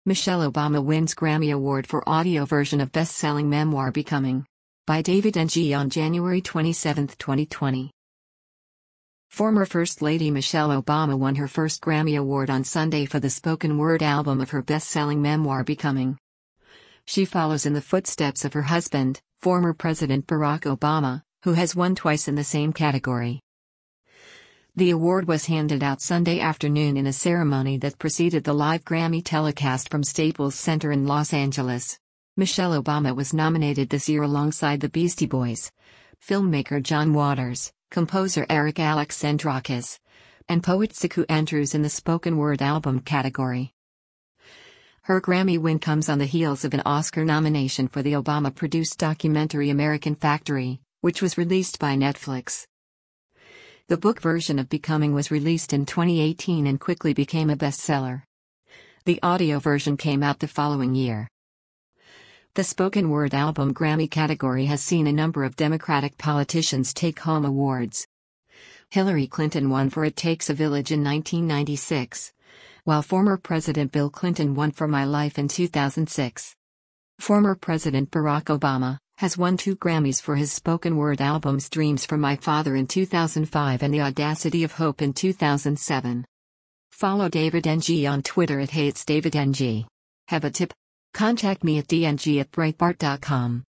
Michelle Obama wins Grammy Award for audio version of best-selling memoir Becoming. By David Ng on January 27, 2020. Former First Lady Michelle Obama won her first Grammy Award on Sunday for the spoken word album of her best-selling memoir Becoming. She follows in the footsteps of her husband, former President Barack Obama, who has won twice in the same category. The award was handed out Sunday afternoon in a ceremony that preceded the live Grammy telecast from Staples Center in Los Angeles. Michelle Obama was nominated this year alongside the Beastie Boys, filmmaker John Waters, composer Eric Alexandrakis, and poet Ciku Andrews in the spoken word album category. Her Grammy win comes on the heels of an Oscar nomination for the Obama-produced documentary American Factory, which was released by Netflix. The book version of Becoming was released in 2018 and quickly became a bestseller. The audio version came out the following year. The spoken word album Grammy category has seen a number of Democratic politicians take home awards. Hillary Clinton won for It Takes a Village in 1996, while former President Bill Clinton won for My Life in 2006. Former President Barack Obama has won 2 Grammys for his spoken word albums Dreams from My Father in 2005 and The Audacity of Hope in 2007. Follow David Ng on Twitter at @HeyIt'sDavidNG. Have a tip? Contact me at dng@breitbart.com.